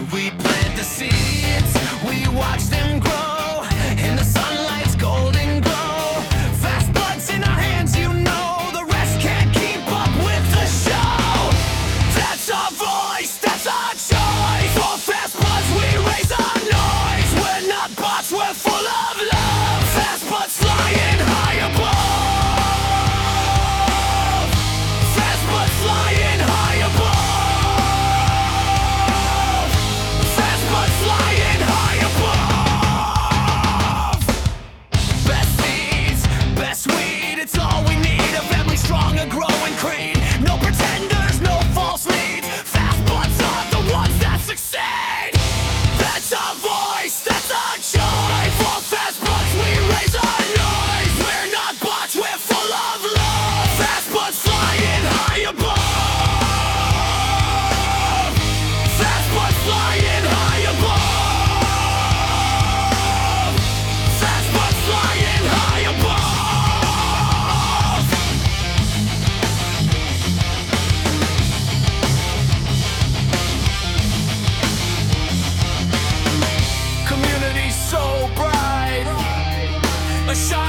We plant the seeds, we watch them grow in the sunlight's golden glow. Fast buds in our hands, you know the rest can't keep up with the show. That's our voice, that's our choice. For fast buds we raise our noise. We're not bots, we're full of love. Fast buds flying high above. Fast buds flying high above. Fast buds flying high above. Best seeds, best weed, it's all we need. A family strong, a growing creed. No pretenders, no false leads. Fast buds are the ones that succeed. That's our voice, that's our choice. For fast buds we raise our noise. We're not bots, we're full of love. Fast buds flying high above. Fast buds flying high above. Fast buds flying high above. Community so bright, a shine